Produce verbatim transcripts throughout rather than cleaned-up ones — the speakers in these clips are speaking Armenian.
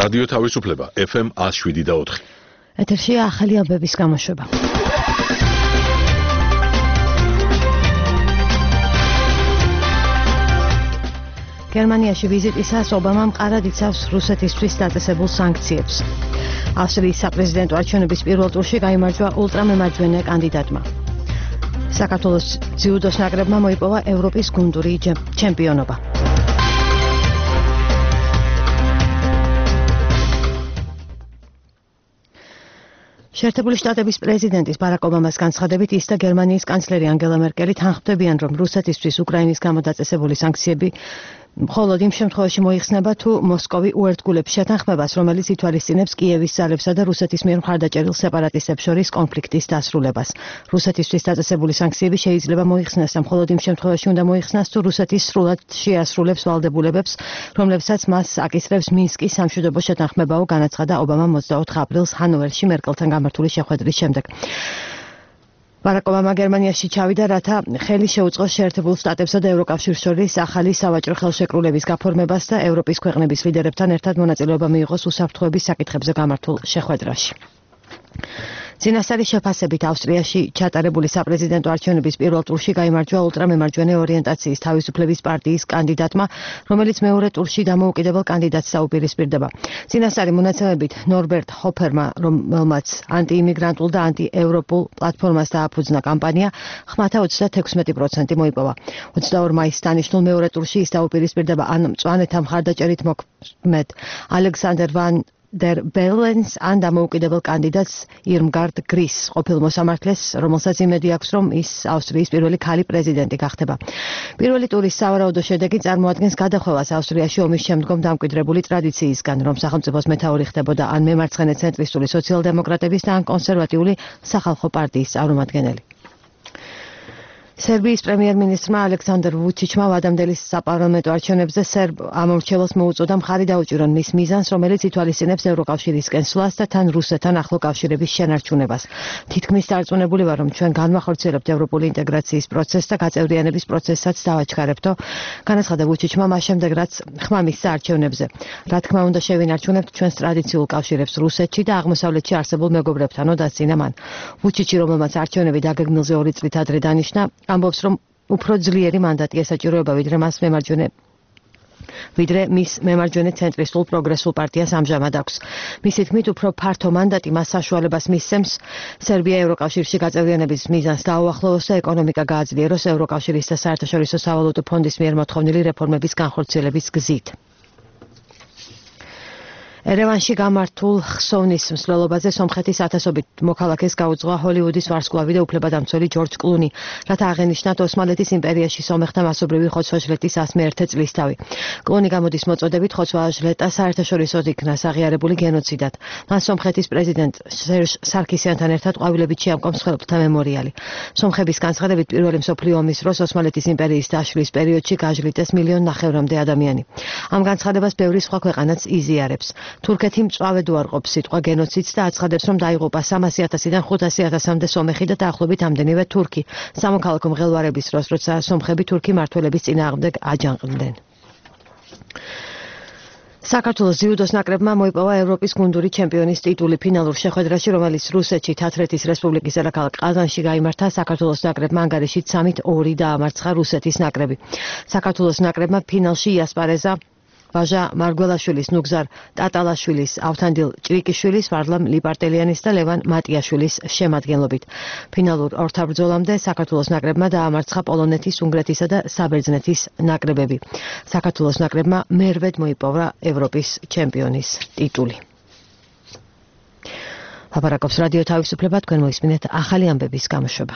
რადიო თავისუფლება ეფ ემ one oh seven და four. ეთერშია ახალი ამბების გამოშვება. გერმანიაში ვიზიტისას ობამამ მყარად იცავს რუსეთისთვის დაწესებულ სანქციებს. ავსტრიის საპრეზიდენტო არჩევნების პირველ ტურში გაიმარჯვა ულტრამემარჯვენე კანდიდატმა. საქართველოს ძიუდოს ნაკრებმა მოიპოვა ევროპის გუნდური ჩემპიონობა. შეერთებული შტატების პრეზიდენტის ბარაკ ობამას განცხადებით ის და გერმანიის კანცლერი ანგელა მერკელი თანხმდებიან, რომ რუსეთისთვის უკრაინის გამო დაწესებული სანქციები მხოლოდ იმ შემთხვევაში მოიხსნება, თუ მოსკოვი უერთგულებს შეთანხმებას, რომელიც ითვალისწინებს კიევის ძალებსა და რუსეთის მიერ მხარდაჭერილ სეპარატისტებს შორის კონფლიქტის დასრულებას. რუსეთისთვის დაწესებული სანქციები შეიძლება მოიხსნას და მხოლოდ იმ შემთხვევაში უნდა მოიხსნას, თუ რუსეთი სრულად შეასრულებს ვალდებულებებს, რომლებსაც მას აკისრებს მინსკის სამშვიდობო შეთანხმებაო, განაცხადა ობამამ ოცდაოთხ აპრილს ჰანოვერში მერკელთან გამართული შეხვედრის შემდეგ. ბარაკ ობამა გერმანიაში ჩავიდა, რათა ხელი შეუწყოს შეერთებულ შტატებსა და ევროკავშირს შორის ახალი სავაჭრო ხელშეკრულების გაფორმებას და ევროპის ქვეყნების ლიდერებთან ერთად მონაწილეობა მიიღოს უსაფრთხოების საკითხებზე გამართულ შეხვედრაში. წინასწარი შეფასებით ავსტრიაში ჩატარებული საპრეზიდენტო არჩევნების პირველ ტურში გაიმარჯვა ულტრამემარჯვენე ორიენტაციის თავისუფლების პარტიის კანდიდატმა, რომელიც მეორე ტურში დამოუკიდებელ კანდიდატს საუპირისპირდება. წინასწარი მონაცემებით ნორბერტ ჰოფერმა, რომელმაც ანტიიმიგრანტულ და ანტიევროპულ პლატფორმას დააფუძნა კამპანია, ხმათა ოცდათექვსმეტი პროცენტი მოიპოვა. ოცდაორ მაისს დანიშნულ მეორე ტურში ის დაუპირისპირდება ან მწვანეთა მხარდაჭერით მოქმედ ალექსანდერ ვან Der Bellens ან დამოუკიდებელ კანდიდატს ირმგარდ გრის ყოფილ მოსამართლეს, რომელსაც იმედი აქვს, რომ ის ავსტრიის პირველი ქალი პრეზიდენტი გახდება. პირველი ტურის სავარაუდო შედეგი წარმოადგენს გადახვევას ავსტრიაში ომის შემდგომ დამკვიდრებული ტრადიციისგან, რომ სახელმწიფოს მეთაური ხდებოდა ან მემარცხენე ცენტრისტული სოციალ-დემოკრატების და ან კონსერვატიული სახალხო პარტიის წარმომადგენელი. სერბიის პრემიერ-მინისტრმა ალექსანდრ ვუჩიჩმა ვადამდელი საპარლამენტო არჩევნებზე სერბ ამორჩევლს მოუწოდა მხარი დაუჭირონ მის მიზანს, რომელიც ითვალისწინებს ევროკავშირისკენ სვლას და თან რუსეთთან ახლო კავშირების შენარჩუნებას. თითქმის დარწმუნებული ვარ, რომ ჩვენ განვახორციელებთ ევროპული ინტეგრაციის პროცესს და გაწევრიანების პროცესსაც დავაჩქარებთო, განაცხადა ვუჩიჩმა მას შემდეგ, რაც ხმა მისცა არჩევნებზე. რა თქმა უნდა, შევინარჩუნებთ ჩვენს ტრადიციულ კავშირებს რუსეთში და აღმოსავლეთში არსებულ მეგობრებთანო დასწინა მან. ვუჩიჩი, რომელმაც არჩევნები დაგეგმილზე ორი წლით ადრე დანიშნა, ამბობს, რომ უფრო ძლიერი მანდატი ესაჭიროება, ვიდრე მას მემარჯვენე ვიდრე მის მემარჯვენე ცენტრისტულ პროგრესულ პარტიას ამჟამად აქვს. მისი თქმით, უფრო ფართო მანდატი მას საშუალებას მისცემს სერბია ევროკავშირში გაწევრიანების მიზანს დაუახლოვოს და ეკონომიკა გააძლიეროს ევროკავშირის და საერთაშორისო სავალუტო ფონდის მიერ მოთხოვნილი რეფორმების განხორციელების გზით. ერევანში გამართულ ხსოვნის მსვლელობაზე სომხეთის ათასობით მოქალაქეს გაუძღვა ჰოლივუდის ვარსკვლავი და უფლებადამცველი ჯორჯ კლუნი, რათა აღენიშნათ ოსმალეთის იმპერიაში სომეხთა მასობრივი ხოცვა-ჟლეტის ასმე ერთი წლისთავი. კლუნი გამოდის მოწოდებით ხოცვა-ჟლეტა საერთაშორისოდ იქნა აღიარებული გენოციდად. მან სომხეთის პრეზიდენტ სერჟ სარქისიანთან ერთად ყვავილებით შეამკომს მსხვერპლთა მემორიალი. სომხების განცხადებით პირველი მსოფლიო ომის დროს ოსმალეთის იმპერიის დაშლის პერიოდში გაჟლიტეს მილიონ ნახევრამდე ადამიანი. ამ განცხადებას ბევრი სხვა ქვეყანაც იზიარებს. თურქეთი მწვავედ უარყოფს სიტყვა გენოციდს და აცხადებს, რომ დაიღუპა სამასი ათასიდან ხუთასი ათასამდე სომეხი და დაახლოებით ამდენივე თურქი სამოქალაქო მღელვარების დროს, როცა სომხები თურქი მმართველების წინააღმდეგ აჯანყდნენ. საქართველოს ძიუდოს ნაკრებმა მოიპოვა ევროპის გუნდური ჩემპიონის ტიტული ფინალურ შეხვედრაში, რომელიც რუსეთში თათრეთის რესპუბლიკის დედაქალაქ ყაზანში გაიმართა. საქართველოს ნაკრებმა ანგარიშით სამით ორი დაამარცხა რუსეთის ნაკრები. საქართველოს ნაკრებმა ფინალში იასპარეზა ვაჟა მარგველაშვილის, ნუგზარ ტატალაშვილის, ავთანდილ ჭრიკიშვილის, ვარლამ ლიპარტელიანის და ლევან მატიაშვილის შემადგენლობით. ფინალურ ორთაბრძოლამდე საქართველოს ნაკრებმა დაამარცხა პოლონეთის, უნგრეთისა და საბერძნეთის ნაკრებები. საქართველოს ნაკრებმა მერვედ მოიპოვა ევროპის ჩემპიონის ტიტული. ლაპარაკობს რადიო თავისუფლება, თქვენ მოისმინეთ ახალი ამბების გამოშვება.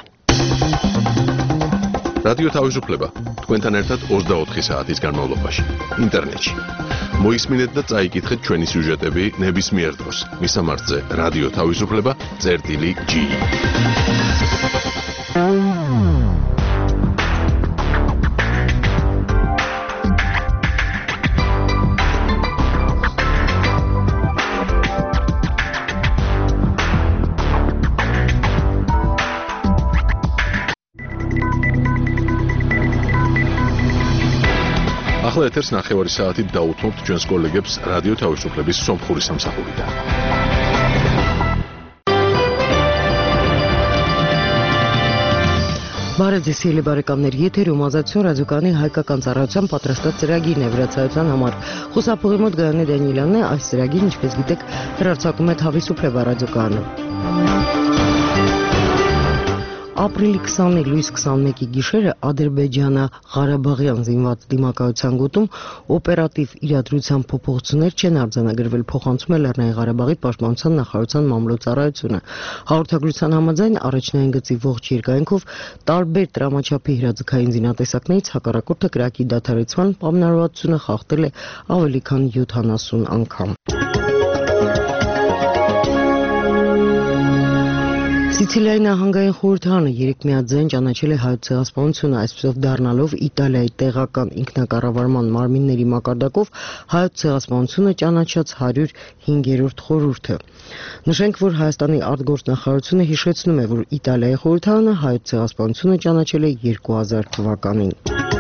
რადიო თავისუფლება თქვენთან ერთად ოცდაოთხი საათის განმავლობაში ინტერნეტში. მოისმინეთ და წაიკითხეთ ჩვენი სიუჟეტები ნებისმიერ დროს. მისამართზე რადიო თავისუფლება წერტილი ჯი. ახლა ეთერს ნახევარი საათით დაუთმობთ ჩვენს კოლეგებს რადიო თავისუფლების სომხური სამსახურიდან. Բարև ձեզ սիրելի բարեկամներ, եթերում ումազացիոն ռադիոկայանի հայկական ծառայության պատրաստած ծրագիրն է վրացայության համար։ Խուսափողի մոտ Գայանե Դանիելյանն է, այս ծրագիրը, ինչպես գիտեք, հեռարձակում է Թավիսուփլեվա ռադիոկայանը։ Ապրիլի քսաներկու լույս քսանմեկի գիշերը Ադրբեջանա-Ղարաբաղյան զինված դիմակայության գոտում օպերատիվ իրադրության փոփոխություններ չեն արձանագրվել, փոխանցում է Լեռնային Ղարաբաղի պաշտպանության նախարարության մամլոյցարայությունը։ Հաղորդագրության համաձայն առաջնային գծի ողջ երկայնքով տարբեր տրամաչափի հրաձգային զինատեսակներից հակառակորդը կրակի դադարեցման պայմանավորվածությունը խախտել է ավելի քան յոթանասուն անգամ։ Սիցիլիայի նահանգային խորհրդարանը երեք միաձայն ճանաչել է հայոց ցեղասպանությունը, այսպիսով դառնալով Իտալիայի տեղական ինքնակառավարման մարմինների մակարդակով հայոց ցեղասպանությունը ճանաչած հարյուր հինգերորդ խորհուրդը։ Նշենք, որ Հայաստանի արտգործնախարարությունը հիշեցնում է, որ Իտալիայի խորհրդարանը հայոց ցեղասպանությունը ճանաչել է երկու հազար թվականին։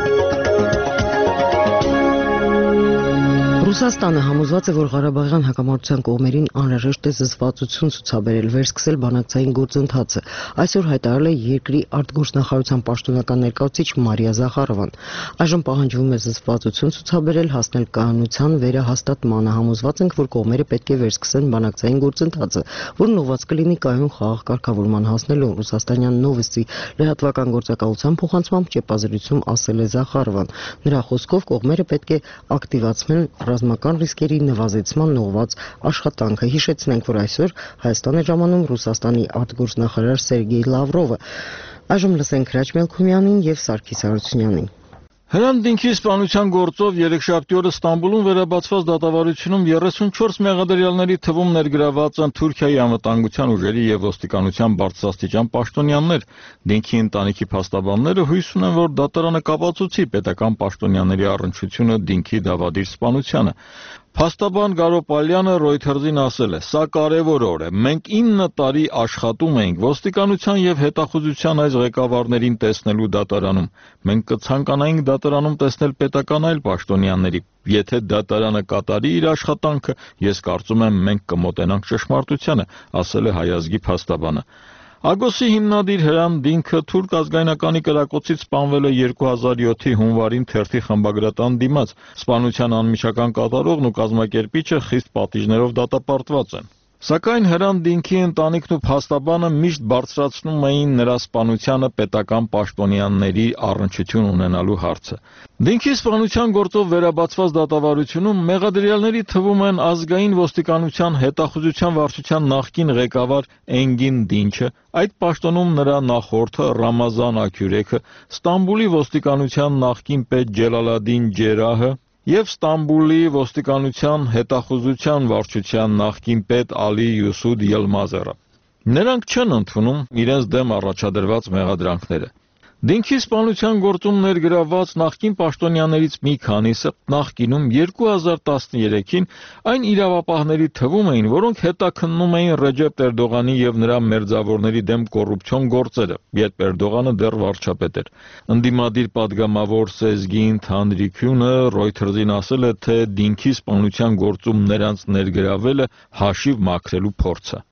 Ռուսաստանը համոզված է, որ Ղարաբաղյան հակամարտության կողմերին անհրաժեշտ է զսպվածություն ցուցաբերել, վերսկսել բանակցային գործընթացը։ Այսօր հայտարարել է երկրի արտգործնախարարության պաշտոնական ներկայացուցիչ Մարիա Զախարովան։ Այժմ պահանջվում է զսպվածություն ցուցաբերել, հասնել կայունության վերահաստատմանը։ Համոզված ենք, որ կողմերը պետք է վերսկսեն բանակցային գործընթացը, որն ուղղված կլինի կայուն խաղաղ կարգավորման հասնելու։ Ռուսաստանյան Նովոստի լրատվական գործակալության փոխանցմամբ ճեպազրույցում ասել է Զախարովան։ Նրա խոսքով կողմերը պետք է ակտիվացնել ռազմական ռիսկերի նվազեցման ուղղված աշխատանքը։ Հիշեցնենք, որ այսօր Հայաստան է ժամանում Ռուսաստանի արտգործնախարար Սերգեյ Լավրովը։ Այժմ լսենք Հրաչ Մելքումյանին եւ Սարգիս Հարությունյանին։ Հրանտինքի սպանության գործով երեքշաբթի օրը Ստամբուլում վերաբացված դատավարությունում երեսունչորս մեղադրյալների թվում ներգրաված են Թուրքիայի անվտանգության ուժերի եւ ոստիկանության բարձրաստիճան պաշտոնյաներ։ Դինքի ընտանիքի փաստաբանները հույս ունեն, որ դատարանը կապացուցի պետական պաշտոնյաների առնչությունը Դինքի դավադիր սպանությանը։ Փաստաբան Գարոպալյանը Reuters-ին ասել է. «Սա կարևոր օր է։ Մենք ինը տարի աշխատում էինք ոստիկանության եւ հետախուզության այս ղեկավարներին տեսնելու դատարանում։ Մենք կցանկանայինք դատարանում տեսնել պետական այլ պաշտոնյաների։ Եթե դատարանը կատարի իր աշխատանքը, ես կարծում եմ մենք կմոտենանք ճշմարտությանը», ասել է հայ ազգի փաստաբանը։ Ագոսի հիմնադիր Հրանտ Դինքը թուրք ազգայնականի կրակոցից սպանվել է երկու հազար յոթի հունվարին թերթի խմբագրատան դիմաց։ Սպանության անմիջական կատարողն ու կազմակերպիչը խիստ պատիժներով դատապարտված են։ Սակայն Հրանտ Դինքի ընտանիքն ու փաստաբանը միշտ բարձրացնում էին նրա սպանությանը պետական պաշտոնյաների առնչություն ունենալու հարցը։ Դինքի սպանության գործով վերաբացված դատավարությունում մեղադրյալների թվում են ազգային ոստիկանության հետախուզության վարչության նախկին ղեկավար Էնգին Դինչը, այդ պաշտոնում նրա նախորդը Ռամազան Աքյուրեքը, Ստամբուլի ոստիկանության նախկին պետ Ջելալադին Ջերահը եւ Ստամբուլի ոստիկանության հետախուզության վարչության նախկին պետ Ալի Յուսուդ Ելմազերը։ Նրանք չեն ընդունում իրենց դեմ առաջադրված մեղադրանքները։ Դինքի սպանության գործում ներգրաված նախկին պաշտոնյաներից մի քանիսը նախկինում երկու հազար տասներեքին այն իրավապահների թվում էին, որոնք հետաքննում էին Ռեջեփ Էրդողանի եւ նրա մերձավորների դեմ կոռուպցիոն գործերը, երբ Էրդողանը դեռ վարչապետ էր։ Ընդդիմադիր падգամավոր Սեզգին Թանդրիկյունը Reuters-ին ասել է, թե Դինքի սպանության գործում նրանց ներգրավելը հաշիվ մաքրելու փորձ է։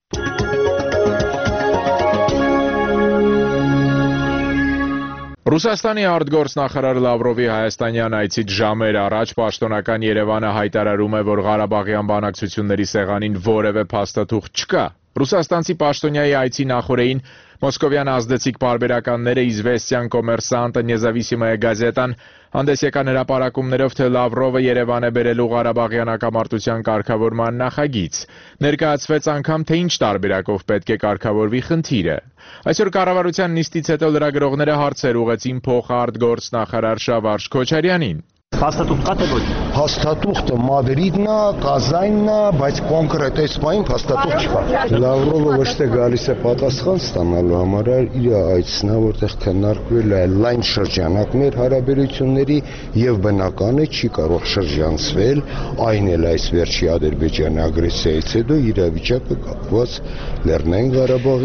Ռուսաստանի արտգործնախարար Լավրովի հայաստանյան այցից ժամեր առաջ պաշտոնական Երևանը հայտարարում է, որ Ղարաբաղյան բանակցությունների սեղանին որևէ փաստաթուղթ չկա։ Ռուսաստանցի պաշտոնյայի այցի նախօրեին Մոսկովյան ազդեցիկ պարբերականները Իզվեստյան Կոմերսանտը Նեզավիսիմայա գազետան հանդես եկան հրապարակումներով, թե Լավրովը Երևան է բերելու Ղարաբաղյան հակամարտության կարգավորման նախագիծ։ Ներկայացվեց անգամ, թե ինչ տարբերակով պետք է կարգավորվի խնդիրը։ Այսօր կառավարության նիստից հետո լրագրողները հարցեր ուղղեցին փոխարտգործնախարար Շավարժ Քոչարյանին։ Փաստաթուղթ կա թե ոչ։ Փաստաթուղթը մադրիդն է, Կազանն է, բայց կոնկրետ այս պահին փաստաթուղթ չկա։ Լավրովը ոչ թե գալիս է պատասխան ստանալու համար, այլ իր այցն է, որտեղ քննարկվել է լայն շրջանակներ հարաբերությունների եւ բնական է չի կարող շրջանցվել, այն էլ այս վերջի Ադրբեջանի ագրեսիայից հետո իրավիճակը կապված Լեռնային Ղարաբաղի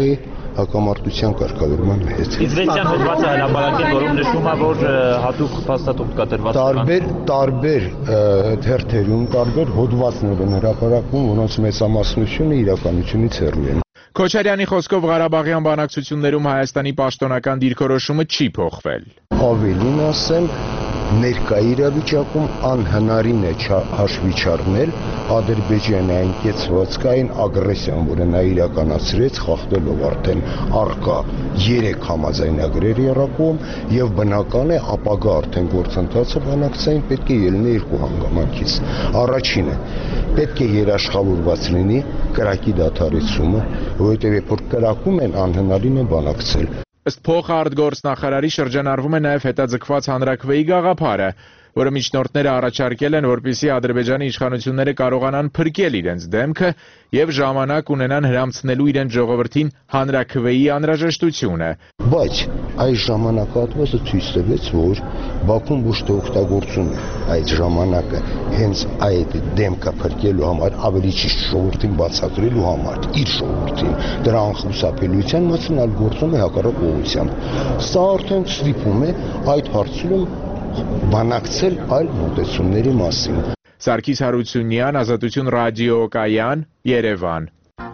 հակամարտության կարգավորման հետ։ Իզվեստյան հոդվածը հրապարակել, որում նշում է, որ հատուկ փաստաթուղթ կատարված տարբեր տարբեր թերթերում տարբեր հոդվածներ են հրապարակվում, որոնց մեծամասնությունը իրականությունից հեռու են։ Քոչարյանի խոսքով Ղարաբաղյան բանակցություններում Հայաստանի պաշտոնական դիրքորոշումը չի փոխվել։ Ավելին ասեմ, ներկա իրավիճակում անհնարին է հաշվի չառնել ադրբեջանյան կեցվածքային ագրեսիան, որը նա իրականացրեց խախտելով արդեն առկա երեք համաձայնագրեր եռակողմ, եւ բնական է ապագա արդեն գործընթացը բանակցային պետք է ելնի երկու հանգամանքից։ Առաջինը պետք է երաշխավորված լինի կրակի դադարեցումը, որովհետեւ երբ որ կրակում են անհնարին է բանակցել։ Ըստ փոխարտգործնախարարի շրջանառվում է նաև հետաձգված հանրաքվեի գաղափարը, որը միջնորդները առաջարկել են, որպեսզի Ադրբեջանի իշխանությունները կարողանան փրկել իրենց դեմքը եւ ժամանակ ունենան հրամցնելու իրենց ժողովրդին հանրաքվեի անհրաժեշտությունը։ Բայց այս ժամանակահատվածը ցույց տվեց, որ Բաքուն ոչ թե օգտագործում է այդ ժամանակը հենց այդ դեմքը փրկելու համար, ավելի ճիշտ ժողովրդին բացատրելու համար, իր ժողովրդին դրա անխուսափելիության մասին այլ գործում է հակառակ ուղղությամբ։ Սա արդեն ստիպում է այդ հարցում բանակցել այլ մոտեցումների մասին։ Սարգիս Հարությունյան, Ազատություն ռադիոկայան, Երևան։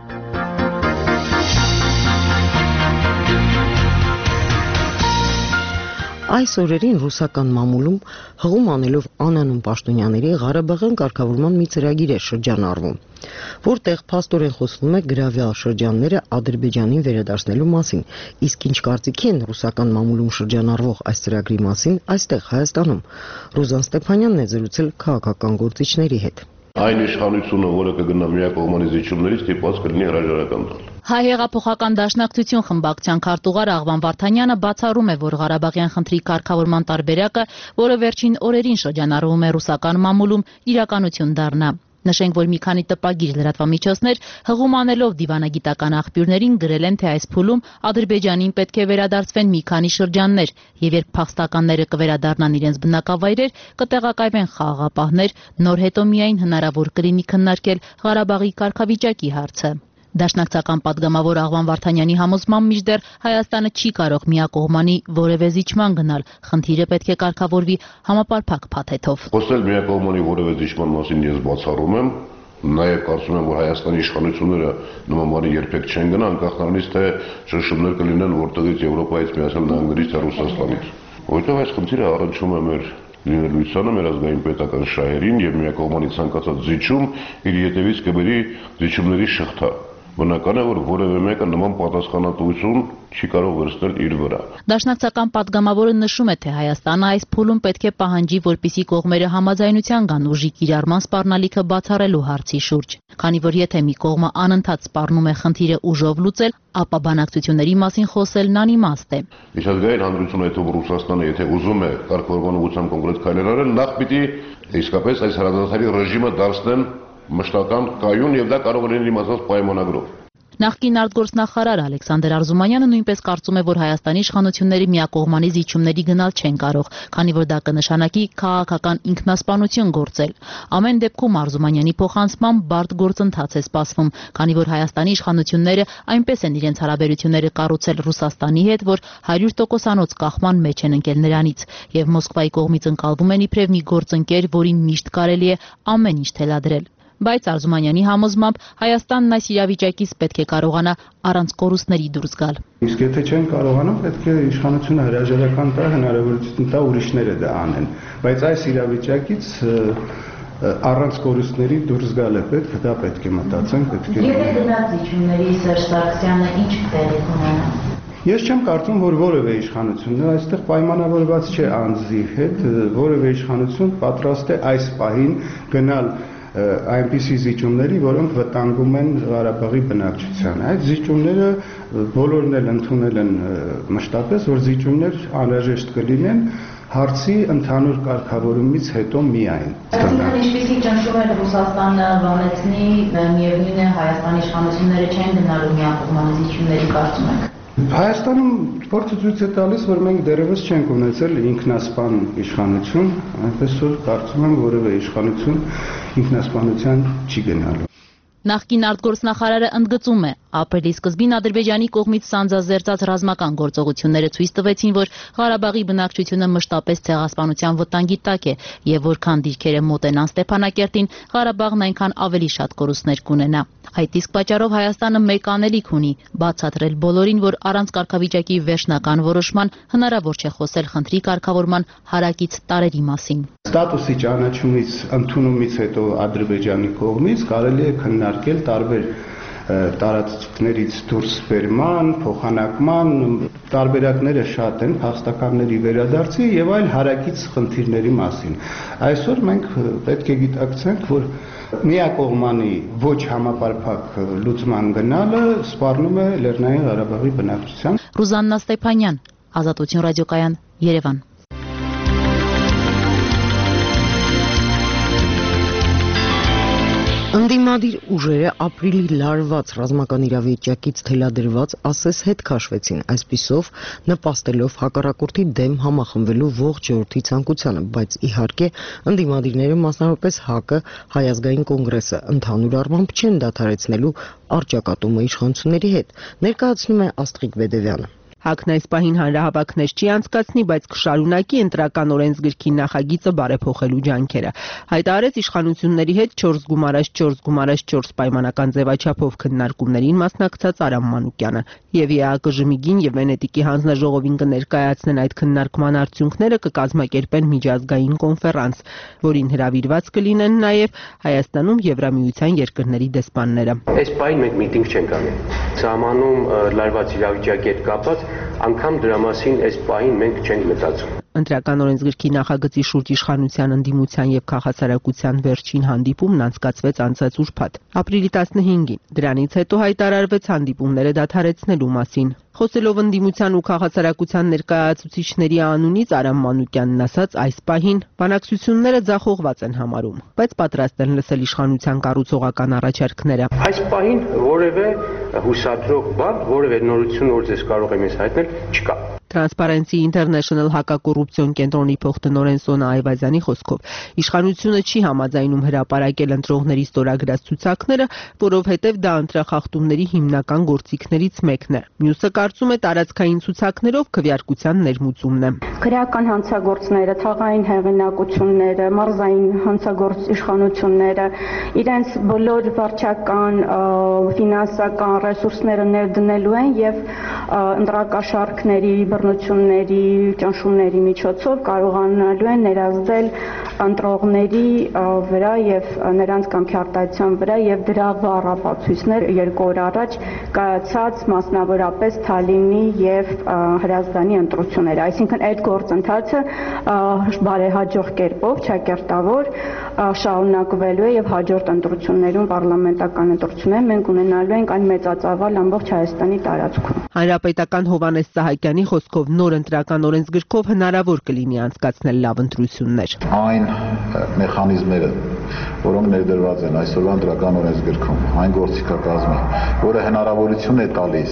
Այս օրերին ռուսական մամուլում հղում անելով անանուն պաշտոնյաների Ղարաբաղյան կարգավորման մի ծրագիր է շրջանառվում, որտեղ փաստորեն խոսվում է գրավյալ շրջանները Ադրբեջանին վերադարձնելու մասին, իսկ ինչ կարծիքի են ռուսական մամուլում շրջանառվող այս ծրագրի մասին այստեղ Հայաստանում։ Ռուզան Ստեփանյանն է զրուցել քաղաքական գործիչների հետ։ Այն իշխանությունը, որը կգնա միակողմանի զիջումներից, ստիպված կլինի հրաժարական տալ։ Հայ հեղափոխական դաշնակցություն խմբակցության քարտուղար Աղվան Վարդանյանը բացառում է, որ Ղարաբաղյան խնդրի կարգավորման տարբերակը, որը վերջին օրերին շրջանառվում է ռուսական մամուլում, իրականություն դառնա։ Նշենք, որ մի քանի տպագիր լրատվամիջոցներ հղում անելով դիվանագիտական աղբյուրներին գրել են, թե այս փուլում Ադրբեջանին պետք է վերադարձվեն մի քանի շրջաններ, եւ երբ փախստականները կվերադառնան իրենց բնակավայրեր, կտեղակայվեն խաղաղապահներ, նոր հետո միայն հնարավոր կլինի քննարկել Ղարաբաղի կարգավիճակի հարցը։ Դաշնակցական պատգամավոր Աղվան Վարդանյանի համոզմամբ մինչդեռ Հայաստանը չի կարող միակողմանի որևէ զիջման գնալ, խնդիրը պետք է կարգավորվի համապարփակ փաթեթով։ Խոսել միակողմանի որևէ զիջման մասին ես բացառում եմ, նաև կարծում եմ, որ Հայաստանի իշխանությունները նման բանի երբեք չեն գնա, անկախ նրանից թե շնշումներ կլինեն որտեղից Եվրոպայից, Միացյալ Նահանգներից, թե Ռուսաստանից։ Որովհետև այս խնդիրը առնչվում է մեր լինելույթանը, մեր ազգային պետական շահերին եւ միակողմանի ցանկացած զիջում իր ետևից կբերի զիջումների շղթա։ Բնական է, որ որևէ մեկը նման պատասխանատվություն չի կարող վերցնել իր վրա։ Դաշնակցական պատգամավորը նշում է, թե Հայաստանը այս փուլում պետք է պահանջի, որպեսզի կողմերը համաձայնության գան ուժի կիրառման սպառնալիքը բացառելու հարցի շուրջ։ Քանի որ եթե մի կողմը անընդհատ սպառնում է խնդիրը ուժով լուծել, ապա բանակցությունների մասին խոսելն անիմաստ է։ Միջազգային հանրությունը, եթե Ռուսաստանը եթե ուզում է կարգավորման ուղղությամբ կոնկրետ քայլեր արել, նախ պիտի իսկապես այս հրադադարի ռեժիմը դարձնեն մշտական կայուն եւ դա կարող է լինել իմացած պայմանագրով։ Նախկին արտգործնախարար Ալեքսանդր Արզումանյանը նույնպես կարծում է, որ Հայաստանի իշխանությունները միակողմանի զիջումների գնալ չեն կարող, քանի որ դա կնշանակի քաղաքական ինքնասպանություն գործել։ Ամեն դեպքում Արզումանյանի փոխանցմամբ բարդ գործընթաց է սպասվում, քանի որ Հայաստանի իշխանությունները այնպես են իրենց հարաբերությունները կառուցել Ռուսաստանի հետ, որ հարյուր տոկոսանոց կախման մեջ են ընկել նրանից, եւ Մոսկվայի կողմից ընկալվում են իբրև մի գործընկեր, որին միշտ կարելի է ամեն ինչ թելադրել։ Բայց Արզումանյանի համոզմամբ Հայաստանն այս իրավիճակից պետք է կարողանա առանց կորուստների դուրս գալ։ Իսկ եթե չեն կարողանա, պետք է իշխանությունը հրաժարական տա, հնարավորություն տա ուրիշները դա անեն։ Բայց այս իրավիճակից առանց կորուստների դուրս գալ է պետք, դա պետք է մտածենք, պետք է։ Եթե գնաց զիջումների Սերժ Սարգսյանը ինչ տեղի կունենա։ Ես չեմ կարծում, որ որևէ իշխանություն այստեղ պայմանավորված չէ անձի հետ, որևէ իշխանություն պատրաստ է այս պահին գնալ այնպիսի զիջումների, որոնք վտանգում են Ղարաբաղի բնակչությանը։ Այդ զիջումները բոլորն էլ ընդունել են մշտապես, որ զիջումներ անհրաժեշտ կլինեն հարցի ընդհանուր կարգավորումից հետո միայն։ Այսինքն ինչպիսի ճնշումներ Ռուսաստանը վանեցնի, միևնույն է Հայաստանի իշխանությունները չեն գնալու միակողմանի զիջումների, կարծում եք։ Հայաստանում փորձը ցույց է տալիս, որ մենք դեռևս չենք ունեցել ինքնասպան իշխանություն, այնպես որ կարծում եմ որևէ իշխանություն ինքնասպանության չի գնալու։ Նախկին արտգործնախարարը ընդգծում է, ապրիլի սկզբին Ադրբեջանի կողմից սանձազերծած ռազմական գործողությունները ցույց տվեցին, որ Ղարաբաղի բնակչությունը մշտապես ցեղասպանության վտանգի տակ է եւ որքան դիրքերը մոտենան Ստեփանակերտին, Ղարաբաղն այնքան ավելի շատ կորուստներ կունենա։ Այդ իսկ պատճառով Հայաստանը մեկ անելիք ունի՝ բացատրել բոլորին, որ առանց կարգավիճակի վերջնական որոշման հնարավոր չէ խոսել խնդրի կարգավորման հարակից տարերի մասին։ Ստատուսի ճանաչումից ընդունումից հետո Ադրբեջանի կողմից կարելի է քննարկել տարբեր տարածքներից դուրս բերման, փոխանակման տարբերակները շատ են, փախստականների վերադարձի եւ այլ հարակից խնդիրների մասին։ Այսօր մենք պետք է գիտակցենք, որ միակողմանի ոչ համապարփակ լուծման գնալը սպառնում է Լեռնային Ղարաբաղի բնակչության։ Ռուզաննա Ստեփանյան, Ազատություն ռադիոկայան, Երևան։ Ընդդիմադիր ուժերը ապրիլի լարված ռազմական իրավիճակից թելադրված ասես հետ քաշվեցին, այսպիսով նպաստելով հակառակորդի դեմ համախմբվելու ողջ ժողովրդի ցանկությանը, բայց իհարկե ընդդիմադիրները, մասնավորապես ՀԱԿ-ը, Հայ ազգային կոնգրեսը ընդհանուր առմամբ չեն դադարեցնելու առճակատումը իշխանությունների հետ, ներկայացնում է Աստղիկ Բեդևյանը։ ՀԱԿ-ն այս պահին հանրահավաքներ չի անցկացնի, բայց կշարունակի ընտրական օրենսգրքի նախագիծը բարեփոխելու ջանքերը։ Հայտարարեց իշխանությունների հետ չորս գումարած չորս գումարած չորս պայմանական ձևաչափով քննարկումներին մասնակցած Արամ Մանուկյանը։ Եվ ԵԱԿ-ին եւ Վենետիկի հանձնաժողովին կներկայացնեն այդ քննարկման արդյունքները, կկազմակերպեն միջազգային կոնֆերանս, որին հրավիրված կլինեն նաեւ Հայաստանում Եվրամիության երկրների դեսպանները։ Այս պահին մենք միտինգ չենք անում։ Սահմանում լարված իրավիճակի հետ կապված անգամ դրա մասին այս պահին մենք չենք մտածում։ Ընտրական օրենսգրքի նախագծի շուրջ իշխանության ընդդիմության եւ քաղաքացիական վերջին հանդիպումն անցկացվեց անցած ուրբաթ, ապրիլի տասնհինգին։ Դրանից հետո հայտարարվեց հանդիպումները դադարեցնելու մասին։ Խոսելով ընդդիմության ու քաղաքացիական ներկայացուցիչների անունից Արամ Մանուկյանն ասաց, այս պահին բանակցությունները ձախողված են համարում, բայց պատրաստ են լսել իշխանության կառուցողական առաջարկները։ Այս պահին որևէ հուսադրող բան, որևէ նորություն, որ ձեզ կարող եմ ես հայտնել, չկա։ Transparency International հակակոռուպցիոն կենտրոնի փոխտնօրեն Սոնա Այվազյանի խոսքով իշխանությունը չի համաձայնում հրապարակել ընտրողների ստորագրած ցուցակները, որովհետև դա ընտրախախտումների հիմնական գործիքներից մեկն է։ Մյուսը կարծում է տարածքային ցուցակներով քվեարկության ներմուծումն է։ Քրեական հանցագործները, թաղային հեղինակությունները, մարզային հանցագործ իշխանությունները իրենց բոլոր վարչական, ֆինանսական ռեսուրսները ներդնելու են եւ ընտրակաշառքների բռնությունների, ճնշումների միջոցով կարողանալու են ներազդել ընտրողների վրա եւ նրանց կամքի արտահայտության վրա եւ դրա վառ ապացույցներ երկու օր առաջ կայացած մասնավորապես Թալինի եւ Հրազդանի ընտրությունները, այսինքն այդ գործընթացը բարեհաջող կերպով ճակերտավոր շարունակվելու է եւ հաջորդ ընտրություններում պարլամենտական ընտրություններում մենք ունենալու ենք այն մեծածավալ ամբողջ Հայաստանի տարածքում։ Հանրապետական Հովհաննես Սահակյանի խոսքով նոր ընտրական օրենսգրքով հնարավոր կլինի անցկացնել լավ ընտրություններ։ Այն մեխանիզմները, որոնք ներդրված են այսօրվա ընտրական օրենսգրքում, այն գործիքակազմը, որը հնարավորություն է տալիս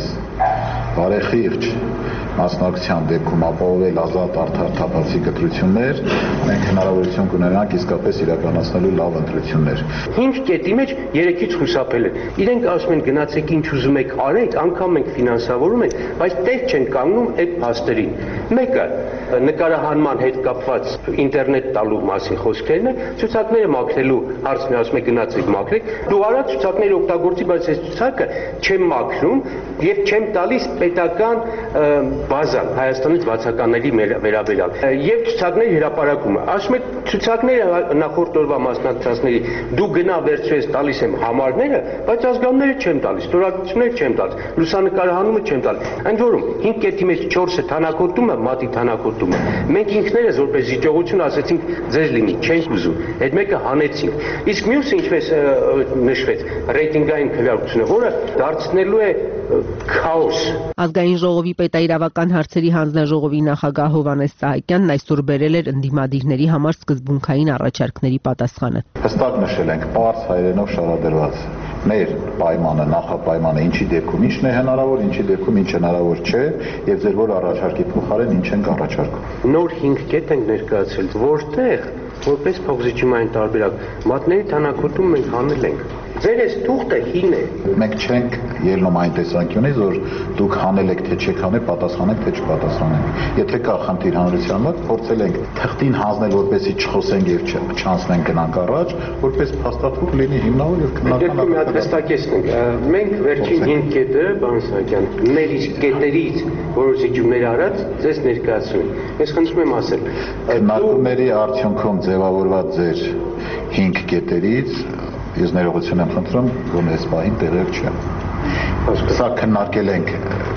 բարեխիղճ մասնակցության դեպքում ապահովել ազատ արդար թափանցիկ ընտրություններ, մենք հնարավորություն կունենանք իսկապես իրականացնելու լավ ընտրություններ։ Հինգ կետի մեջ երեքից խուսափել են։ Իրենք ասում են գնացեք ինչ ուզում եք արեք, անգամ մենք ֆինանսավորում ենք, բայց տեղ չեն կանգնում այդ փաստերին։ Մեկը նկարահանման հետ կապված ինտերնետ տալու մասին խոսքերն են, ցուցակները մաքրելու հարցն ասում է գնացեք մաքրեք, դու արա ցուցակները օգտագործի, բայց այս ցուցակը չեմ մաքրում եւ չեմ տալիս պետական բազան Հայաստանից վացականների վերաբերյալ եւ ցուցակների հրապարակումը։ Ասում եք ցուցակները նախորդ օրվա մասնակցածների դու գնա վերցրես տալիս եմ համարները, բայց ազգանները չեմ տալիս, ստորագրությունները չեմ տալիս, լուսանկարահանումը չեմ տալիս։ Ընդ որում հինգ կետի մեջ չորսը թանակոտումը, մատի թանակոտումը։ Մենք ինքներս որպես զիջողություն ասեցինք ձեզ լինի, չենք ուզում։ Այդ մեկը հանեցինք։ Իսկ մյուսը ինչպես նշվեց, ռեյտինգային քվեարկությունը, որը դարձնելու է քաոս։ Ազգային ժողովի պետաիրավական հարցերի հանձնաժողովի նախագահ Հովհաննես Սահակյանն այսօր բերել էր ընդդիմադիրների համար սկզբունքային առաջարկների պատասխանը։ Հստակ նշել ենք պարզ հայերենով շարադրված մեր պայմանը, նախապայմանը, ինչի դեպքում ինչն է հնարավոր, ինչի դեպքում ինչ հնարավոր չէ, եւ ձեր որ առաջարկի փոխարեն ինչ ենք առաջարկում։ Նոր հինգ կետ ենք ներկայացրել, որտեղ որպես փոխզիջումային տարբերակ մատների թանակոտում մենք հանել ենք։ Ձեր այս թուղթը հին է։ Մենք չենք ելնում այն տեսանկյունից, որ դուք հանել եք թե չեք հանել, պատասխանեք թե չպատասխանեք։ Եթե կա խնդիր հանրության մոտ, փորձել ենք թղթին հանձնել, որպեսզի չխոսենք եւ չանցնենք գնանք առաջ, որպես փաստաթուղթ լինի հիմնավոր եւ քննական։ Երկու մի հատ վստահեցնենք։ Մենք վերջին հինգ կետը, պարոն Սահակյան, մեր իսկ կետերից որոշիչումներ արած ձեզ ներկայացնում ենք։ Ես խնդրում եմ ասել, քննարկումների արդյունքում ձևավորված ձեր հինգ կետերից ես ներողություն եմ խնդրում, որ այս պահին տեղյակ չեմ։ Սա քննարկել ենք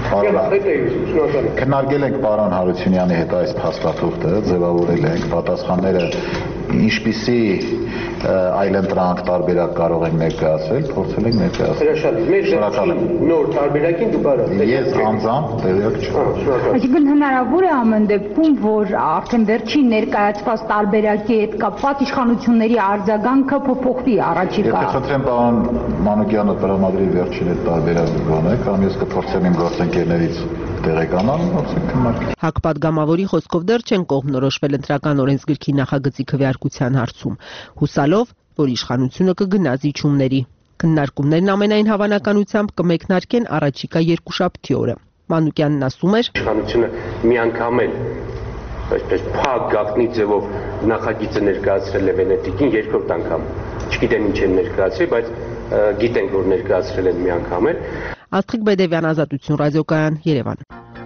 քննարկել ենք պարոն Հարությունյանի հետ այս փաստաթուղթը, ձևավորել ենք պատասխանները ինչպիսի այլընտրանք տարբերակ կարող ենք ներկայացնել, փորձել ենք ներկայացնել։ Հրաշալի, մեր վերջին նոր տարբերակին դուք արած եք։ Ես անձամբ տեղյակ չեմ։ Այսինքն հնարավոր է ամեն դեպքում, որ արդեն վերջին ներկայացված տարբերակի հետ կապված իշխանությունների արձագանքը փոփոխվի առաջիկա։ Եթե խնդրեմ պարոն Մանուկյանը տրամադրի վերջին այդ տարբերակը գոնե, կամ ես կփորձեմ իմ գործընկերներից տեղեկանալ, փորձենք քննարկել։ ՀԱԿ պատգամավորի խոսքով դեռ չեն կողմնորոշվել ընտրական օրենսգրքի նախագծի քվեարկության հարցում, հուսալով, որ իշխանությունը կգնա զիջումների։ Քննարկումներն ամենայն հավանականությամբ կմեկնարկեն առաջիկա երկուշաբթի օրը։ Մանուկյանն ասում էր. Իշխանությունը միանգամ էլ այսպես փակ գաղտնի ձևով նախագիծը ներկայացրել է Վենետիկին երկրորդ անգամ։ Չգիտեմ ինչ են ներկայացրել, բայց գիտենք, որ ներկայացրել են միանգամ էլ։ Աստղիկ Բեդևյան, Ազատություն ռադիոկայան, Երևան։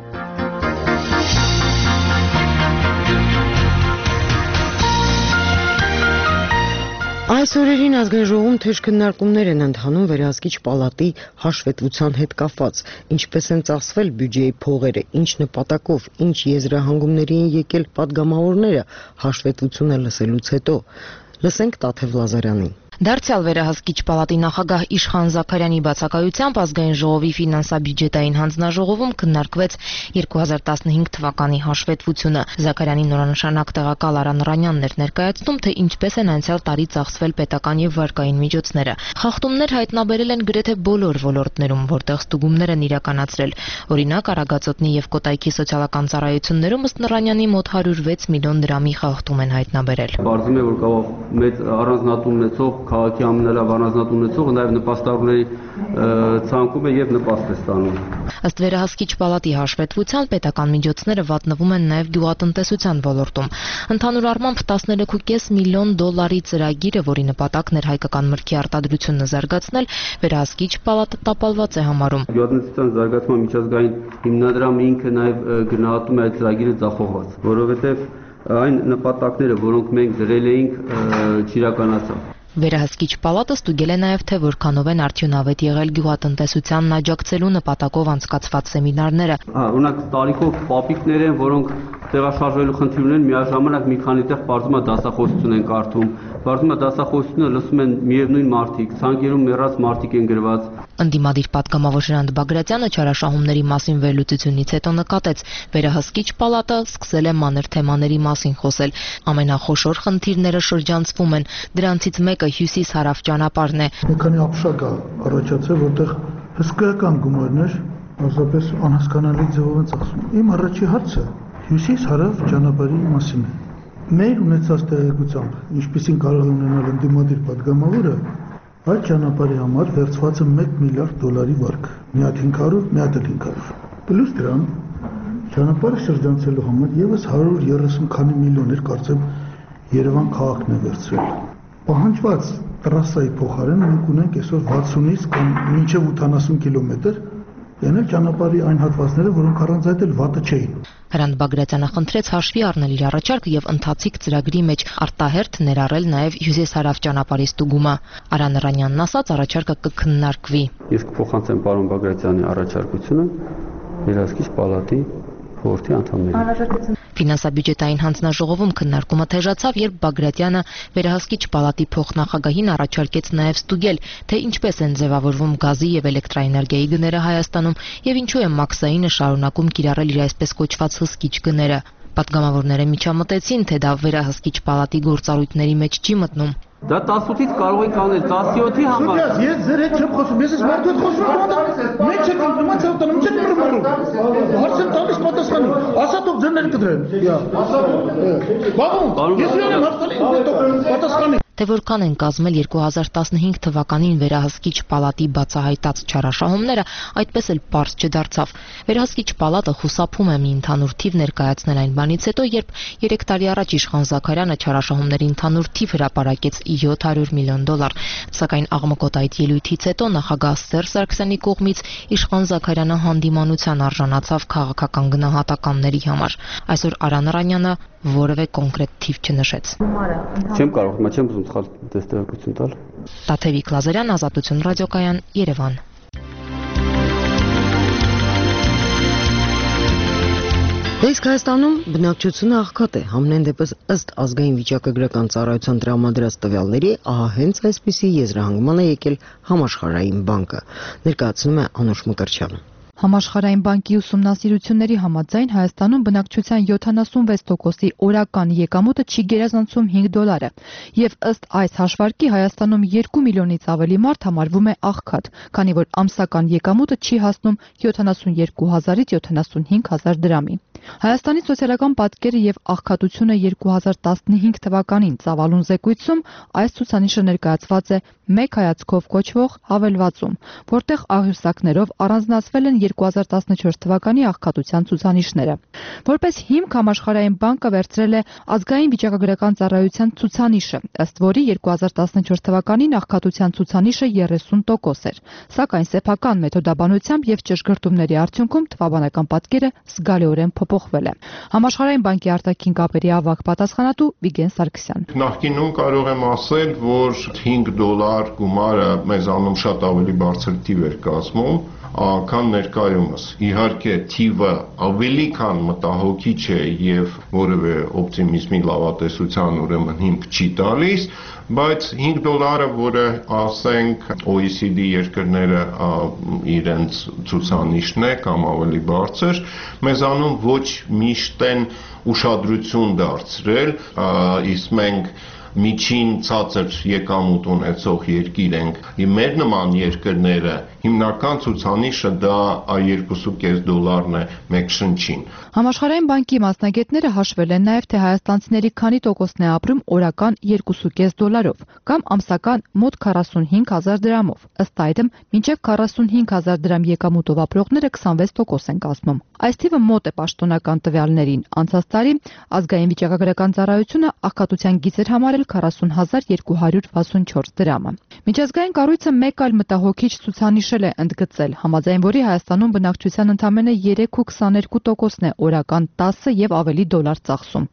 Այս օրերին ազգային ժողովում թեժ քննարկումներ են ընթանում վերահսկիչ պալատի հաշվետվության հետ կապված, ինչպես են ծախսվել բյուջեի փողերը, ինչ նպատակով, ինչ եզրահանգումների են եկել պատգամավորները հաշվետվությունը լսելուց հետո։ Լսենք Տաթև Լազարյանին։ Դարձյալ վերահսկիչ պալատի նախագահ Իշխան Զաքարյանի բացակայությամբ ազգային ժողովի ֆինանսա-բյուջետային հանձնաժողովում քննարկվեց երկու հազար տասնհինգ թվականի հաշվետվությունը։ Զաքարյանի նորանշանակ տեղակալ Արան Ռանյանն էր ներկայացնում, թե ինչպես են անցյալ տարի ծախսվել պետական եւ վարկային միջոցները։ Խախտումներ հայտնաբերել են գրեթե բոլոր ոլորտներում, որտեղ ստուգումներ են իրականացրել։ Օրինակ, Արագածոտնի եւ Կոտայքի սոցիալական ծառայություններում ըստ Ռանյանի մոտ հարյուր վեց միլիոն դրամի խախտում են հայտնաբերել։ Բարձում է, որ կարող մեծ առանձնատուն ունեցող քաղաքի ամենալավ առանձնատուն ունեցողը նաև նպաստավորների ցանկում է եւ նպաստ է ստանում։ Ըստ վերահսկիչ պալատի հաշվետվության պետական միջոցները վատնվում են նաև գյուղատնտեսության ոլորտում։ Ընդհանուր առմամբ տասներեք կόμμα պենս միլիոն դոլարի ծրագիրը, որի նպատակն էր հայկական մրգի արտադրությունը զարգացնել, վերահսկիչ պալատը տապալված է համարում։ Գյուղատնտեսության զարգացման միջազգային հիմնադրամը ինքը նաև գնահատում է այդ ծրագիրը ձախողված, որովհետեւ այն նպատակները, որոնք մենք դրել էինք, չիրականացան։ Վերահսկիչ պալատը ստուգել է նաև, թե որքանով են արդյունավետ եղել գյուղատնտեսությանն աջակցելու նպատակով անցկացված սեմինարները։ Օրինակ տարիքով պապիկներ են, որոնք տեղաշարժվելու խնդիր ունեն, միաժամանակ մի քանի տեղ բարձում է դասախոսություն են կարդում։ Բարձում է դասախոսությունը լսում են միևնույն մարդիկ, ցանկերում մեռած մարդիկ են գրված։ Ընդդիմադիր պատգամավոր Ժրանտ Բագրատյանը չարաշահումների մասին վերլուծությունից հետո նկատեց, վերահսկիչ պալատը սկսել է մանր թեմաների մասին խոսել։ Ամենախոշոր խնդիրները շրջանցվում են, դրանցից մեկը հյուսիս-հարավ ճանապարհն է։ Մի քանի ապշակ առաջացել, որտեղ հսկայական գումարներ ազապես անհասկանալի ձևով են ծախսվում։ Իմ առաջի հարցը հյուսիս-հարավ ճանապարհի մասին է։ Մեր ունեցած տեղեկությամբ, ինչպեսին կարող է ունենալ ընդդիմադիր պատգամավորը, այդ ճանապարհի համար վերցված է մեկ միլիարդ դոլարի վարկ, մի հատ հինգ հարյուր, մի հատ հինգ հարյուր։ Պլյուս դրան ճանապարհը շրջանցելու համար եւս հարյուր երեսուն քանի միլիոներ կարծեմ Երևան քաղաքն է վերցրել։ Պահանջված տրասայի փոխարեն մենք ունենք այսօր վաթսունից կամ մինչև ութանասուն կիլոմետր եղել ճանապարհի այն հատվածները, որոնք առանց այդ էլ վատը չէին։ Հրանտ Բագրատյանը խնդրեց հաշվի առնել իր առաջարկը եւ ընթացիկ ծրագրի մեջ արտահերթ ներառել նաեւ հյուսիս-հարավ ճանապարհի ստուգումը։ Արան Ռանյանն ասաց, առաջարկը կքննարկվի։ Ես կփոխանցեմ պարոն Բագրատյանի առաջարկությունը վերահսկիչ պալատի խորհրդի անդամներին։ Ֆինանսա-բյուջետային հանձնաժողովում քննարկումը թեժացավ, երբ Բագրատյանը վերահսկիչ պալատի փոխնախագահին առաջարկեց նաև ստուգել, թե ինչպես են ձևավորվում գազի եւ էլեկտրաէներգիայի գները Հայաստանում եւ ինչու է Մաքսայինը շարունակում կիրառել իր այսպես կոչված հսկիչ գները։ Պատգամավորները միջամտեցին, թե դա վերահսկիչ պալատի գործառույթների մեջ չի մտնում։ Դա տասնութից կարող եք անել տասնյոթի համար։ Սուտյաս, ես ձեր հետ չեմ խոսում, ես ես մարդու հետ խոսում եմ, մենք չեք ընտրում, ցավ տանում, չեք մռմռում։ Հարցը տալիս պատասխանի, ասա դուք ձեր ներկտրեն։ Ասա դուք։ Բաղում, ես իրան եմ հարցնում, պատասխանի։ Թե որքան են կազմել երկու հազար տասնհինգ թվականին վերահսկիչ պալատի բացահայտած չարաշահումները, այդպես էլ պարզ չդարձավ։ Վերահսկիչ պալատը խուսափում է մի ընդհանուր թիվ ներկայացնել այն բանից հետո, երբ երեք տարի առաջ Իշխան Զաքարյանը չարաշահումների ընդհանուր թիվ հրապարակեց յոթ հարյուր միլիոն դոլար, սակայն աղմկոտ այդ ելույթից հետո նախագահ Սերժ Սարգսյանի կողմից Իշխան Զաքարյանը հանդիմանության արժանացավ քաղաքական գնահատականների համար։ Այսօր Արա Նռանյանը որևէ կոնկրետ թիվ չնշեց։ Չեմ կարող, մա չեմ ուզում սխալ դաստիարակություն տալ։ Տաթևիկ Լազարյան, Ազատություն ռադիոկայան, Երևան։ Իսկ Հայաստանում բնակչությունը աղքատ է, համենայն դեպս ըստ ազգային վիճակագրական ծառայության տրամադրած տվյալների, ահա հենց այսպիսի եզրահանգման է եկել Համաշխարհային բանկը, ներկայացնում է Անուշ Մկրտչյանը։ Համաշխարհային բանկի ուսումնասիրությունների համաձայն Հայաստանում բնակչության յոթանասունվեց տոկոսի օրական եկամուտը չի գերազանցում հինգ դոլարը, եւ ըստ այս հաշվարկի Հայաստանում երկու միլիոնից ավելի մարդ համարվում է աղքատ, քանի որ ամսական եկամուտը չի հասնում յոթանասունյոթ հազարից յոթանասունհինգ հազար դրամի։ Հայաստանի սոցիալական պատկերը եւ աղքատությունը երկու հազար տասնհինգ թվականին ծավալուն զեկույցում այս ցուցանիշը ներկայացված է մեկ հայացքով կոչվող հավելվածում, որտեղ աղյուսակներով առանձնացվել են երկու հազար տասնչորս թվականի աղքատության ցուցանիշները։ Որպես հիմք Համաշխարհային բանկը վերցրել է ազգային վիճակագրական ծառայության ցուցանիշը, ըստ որի երկու հազար տասնչորս թվականին աղքատության ցուցանիշը երեսուն տոկոս էր, սակայն սեփական մեթոդաբանությամբ եւ ճշգրտումների արդյունքում թվաբանական պատկերը զգալիորեն փոփոխվել է։ Համաշխարհային բանկի արտաքին կապերի ավագ պատասխանատու Վիգեն Սարգսյան։ Նախկինում կարող եմ ասել, որ հինգ դոլար գումարը մեզանում շատ ավելի բարձր թիվ էր կազմում, քան ներկայումս։ Իհարկե թիվը ավելի քան մտահոգիչ է եւ որևէ օպտիմիզմի լավատեսության ուրեմն հիմք չի տալիս, բայց հինգ դոլարը, որը ասենք O E C D երկրները իրենց ցուցանիշն է կամ ավելի բարձր, մեզանում ոչ միշտ են ուշադրություն դարձրել, իսկ մենք միջին ցածր եկամուտ ունեցող երկիր ենք։ Մեր նման երկրները հիմնական ցուցանիշը դա երկու կես դոլարն է մեկ շնչին։ Համաշխարհային բանկի մասնագետները հաշվել են նաև թե հայաստանցիների քանի տոկոսն է ապրում օրական երկու կես դոլարով կամ ամսական մոտ քառասունհինգ հազար դրամով։ Ըստ այդմ մինչև քառասունհինգ հազար դրամ եկամուտով ապրողները քսանվեց տոկոս են կազմում։ Այս թիվը մոտ է պաշտոնական տվյալներին։ Անցած տարի ազգային վիճակագրական ծառայությունը աղքատության գիծ էր համարել քառասուն հազար երկու հարյուր վաթսունչորս դրամը։ Միջազգային կառույցը մեկ այլ մտահոգիչ ցուցանիշ է ընդգծել, համաձայն որի Հայաստանում բնակչության ընդամենը երեք կես քսաներկու տոկոսն է օրական տասը եւ ավելի դոլար ծախսում։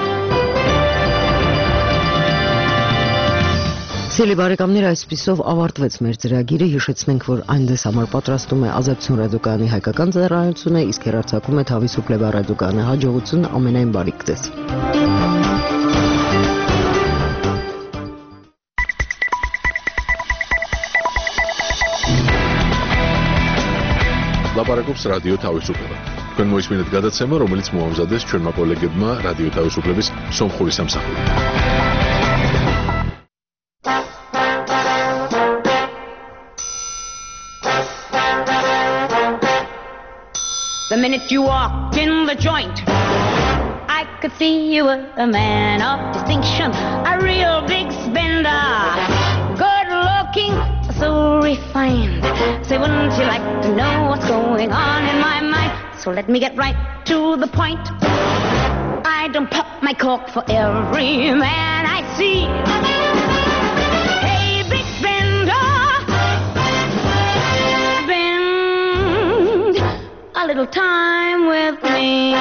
Սիրելի բարեկամներ, այսպիսով ավարտվեց մեր ծրագիրը, հիշեցնենք, որ այն դες համար պատրաստում է Ազատություն ռադիոկայանի հայկական ծառայությունը, իսկ հեռարձակում է Թավիսու Պլեբա ռադիոկայանը։ Հաջողություն, ամենայն բարիք ձեզ։ Լապարակობს ռադիո Թավիսուպլեբը։ Քան մոյս մինուտ գադացեմը, რომელიც մոհամզադես չորմապոլեգդմա ռադիո Թավիսուպլեբის սոմխորի სამსახური։ The minute you walked in the joint, I could see you were a man of distinction, a real big spender, good looking, so refined. Say, wouldn't you like to know what's going on in my mind? So let me get right to the point. I don't pop my cork for every man I see. Hey, big spender, spend a little time with me.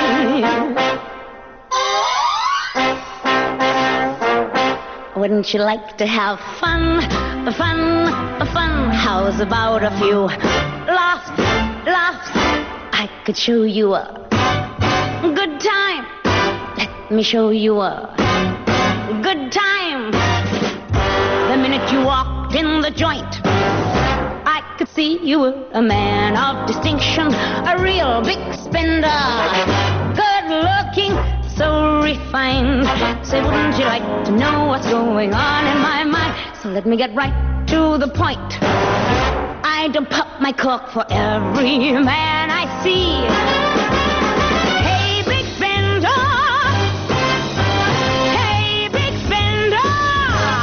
Wouldn't you like to have fun, fun, fun? How's about a few laughs, laughs? I could show you a good time. Let me show you a good time. The minute you walked in the joint, I could see you were a man of distinction, a real big spender, good looking, so refined. Say, wouldn't you like to know what's going on in my mind? So let me get right to the point. I don't pop my cork for every man I see. Hey, big spender, hey, big spender.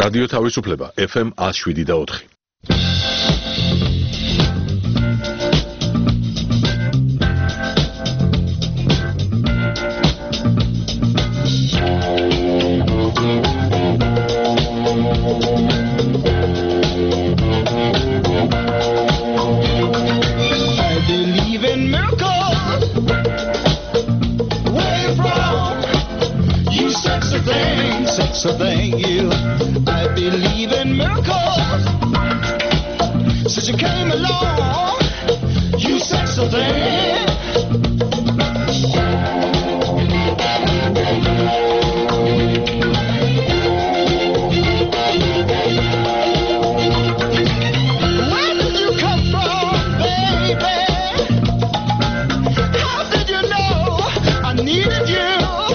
რადიო თავისუფლება ეფ ემ one oh seven და four. So thank you. I believe in miracles. Since you came along, you said so thing. Where did you come from, baby? How did you know I needed you?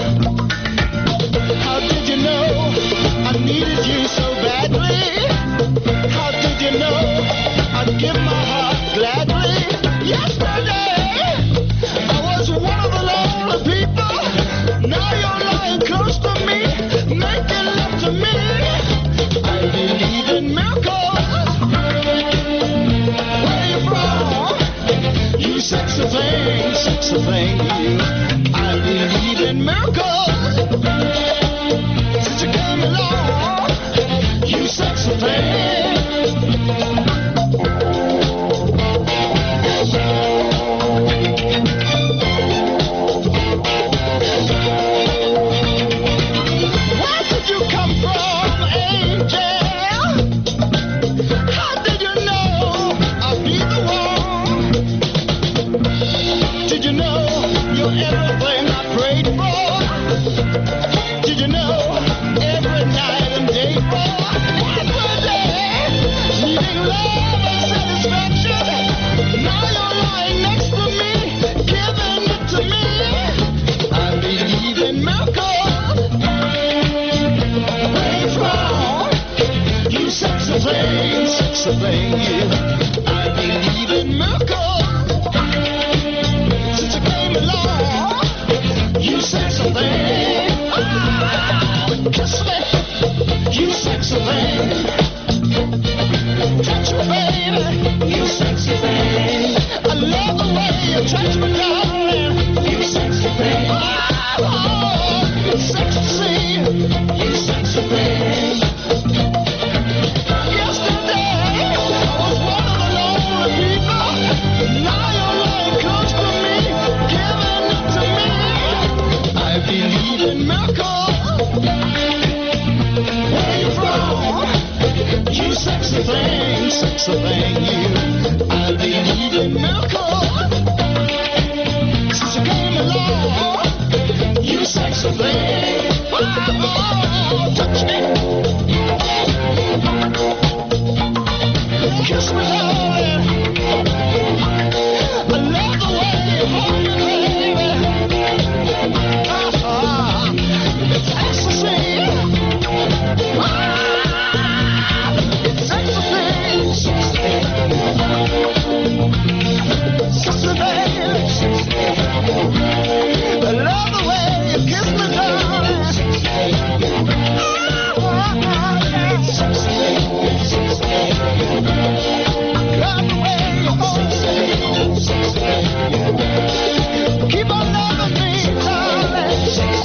I needed you so badly. How did you know I'd give my heart gladly? Yesterday I was one of the lonely people. Now you're lying close to me, making love to me. I believe in miracles. Where you from? You sexy thing, sexy thing. You. I believe in miracles. Since you came along, you sexy thing. Where did you come from, angel? How did you know I'd be the one? Did you know you're everything I prayed for? Did you know every night and day for every day, needing love and satisfaction? Now you're lying next to me, giving it to me. I believe in miracles. Where you from? You sexy thing, sexy thing, you. I believe in miracles. Since you came along, you sexy thing. Kiss me, you sexy thing. Touch me, baby, you sexy thing. I love the way you touch me, darling. You sexy thing. Oh, oh, sexy, you sexy thing. Yesterday I was one of the lonely people. Now you're lying close to me, giving it to me. I believe in miracles. Where you from? You sexy thing, sexy thing, you. I believe in miracles. Since you came along, you sexy thing. Oh, touch me. Kiss me, darling. I love the way you hold me, baby. Ah, it's ecstasy. It's ecstasy. Sexy baby. I love the way you kiss me, darling. Love the way you hold me. Keep on loving me, darling.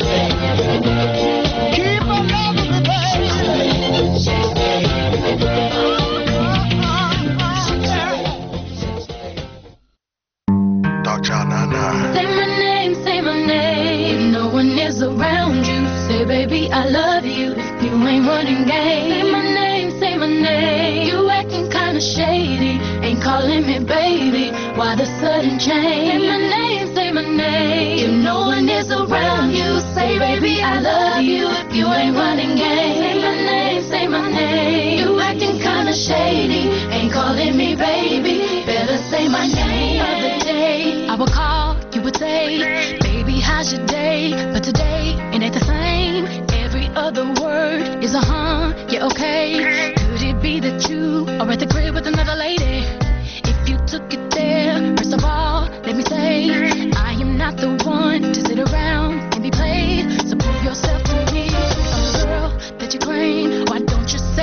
Keep on loving me, baby. Say my name, say my name. No one is around you. Say, baby, I love you. If you ain't running game. Say my name, say my name. You acting kinda shady. Ain't calling me baby. Why the sudden change? Say my name, say my name. If no one is around you. Say, baby, I love you. If you ain't running game. Say my name, say my name. You acting kinda shady. Ain't calling me baby. Better say my name. Other day, I would call, you would say, baby, how's your day? But today, it ain't the same. Every other word is a huh, yeah, okay. Could it be that you are at the crib with another lady? If you took it there, first of all, let me say, I am not the one to sit around and be played. So prove yourself to me, a girl that you claim. Why don't you say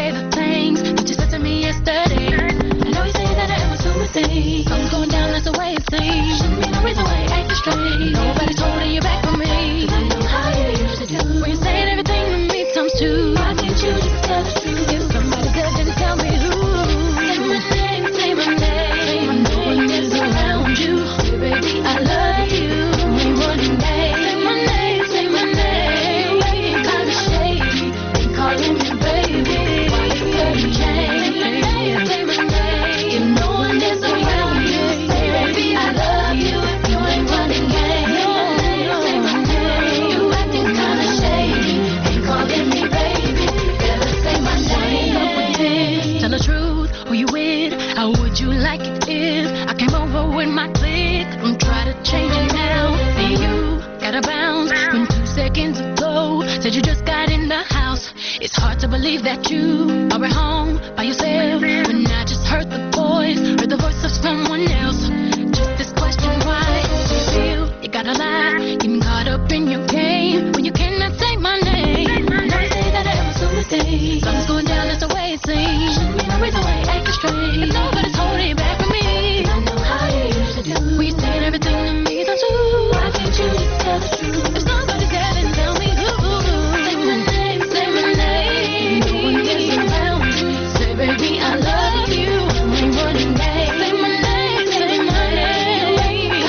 tell the truth. If somebody's there, then tell me who. Say my name, say my name. No one is around you. Say, baby, I love you. Ain't running back. Say my name, say my name. You ain't kinda shady. Ain't calling me baby. Why you gotta change? Say my name, say my name. If no one is around you, say, baby, I love you. You ain't running game. Say my name, you acting kinda shady. Ain't calling me baby. Better say my name. Tell the truth, who you with? How would you like it if I came over with my clique? Don't try to change it now. See you gotta bounce when two seconds ago said you just got in the house. It's hard to believe that you are at home by yourself when I just heard the voice, heard the voice of someone else. Just this question, why do you feel you gotta lie? Getting caught up in your game when you cannot say my name. Never say that I was a mistake. Something's going down, that's the way it seems. Shouldn't be no reason why you're acting strange. If nobody's holding you back from me, I know how you used to do. We saying everything to me, don't you? Why can't you just tell the truth? If somebody's there, then tell me who. Say my name, say my name. No one is around you. Say, baby, I love you. You ain't running back. Say my name, say my name.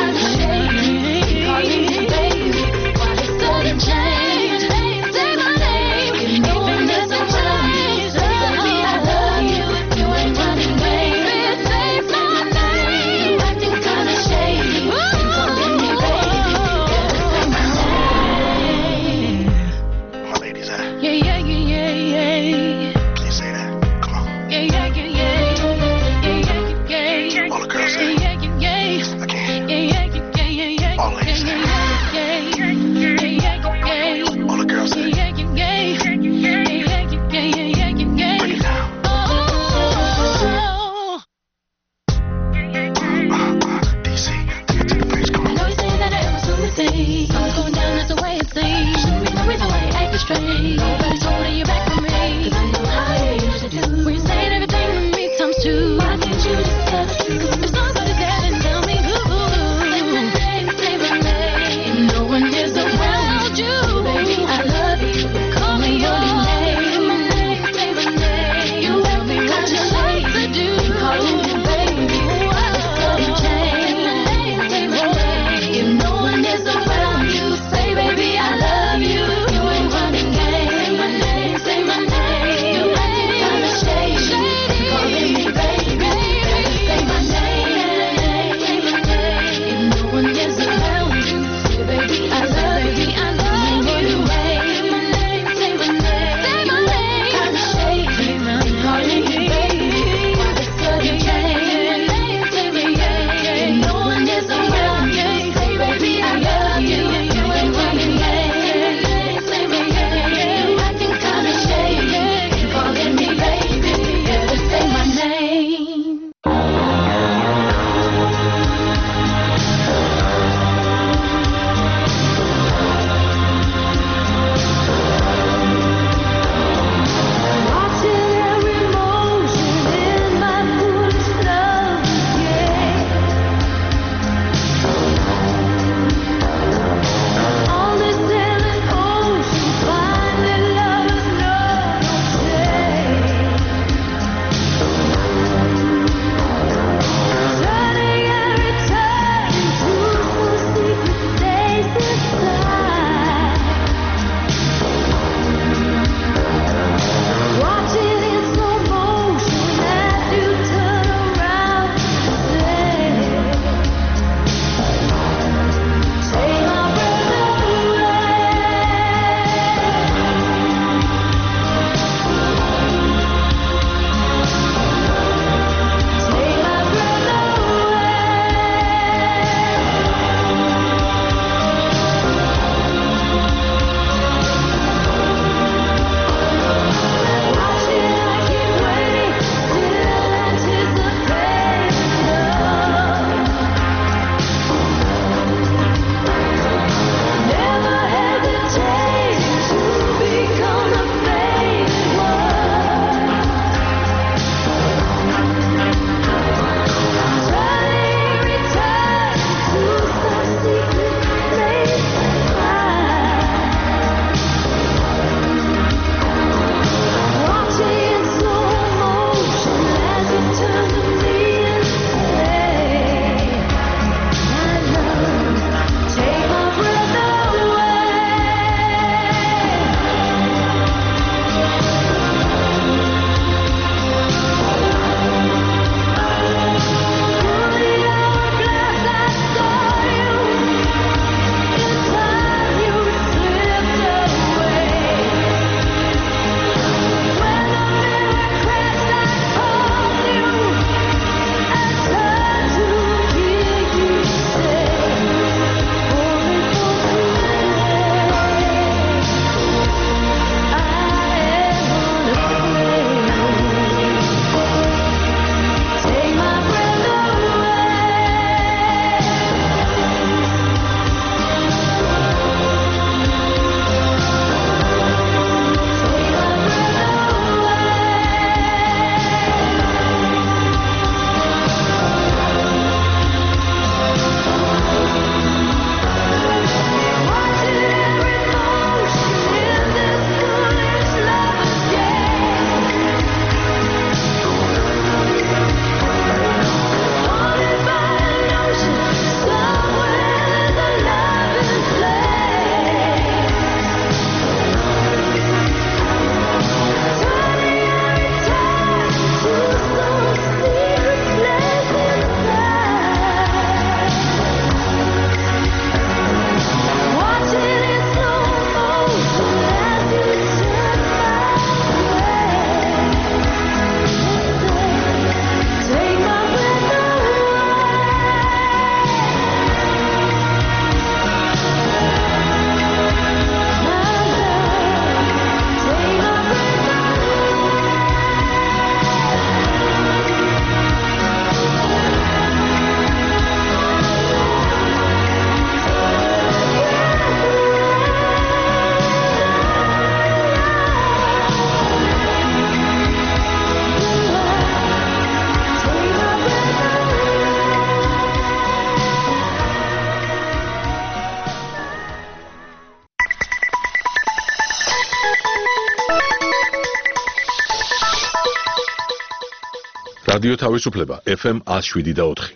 რადიო თავისუფლება F M one oh seven და four.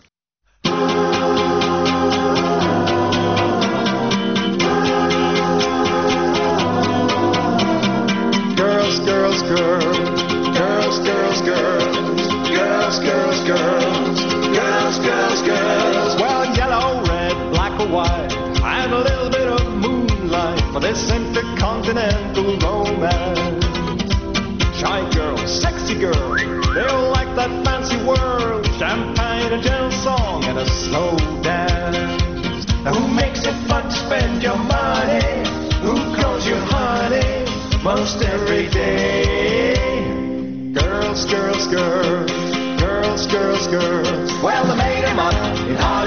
Girls, girls, girls, girls, girls, girls, girls, girls, girls, girls, girls, girls. Well, yellow, red, black or white, and a little bit of moonlight for this intercontinental romance. Shy girls, sexy girls, they all like that fancy world, champagne, a gentle song, and a slow dance. Now who makes it fun to spend your money? Who calls you honey most every day? Girls, girls, girls, girls, girls, girls. Well, they made 'em up in Hollywood.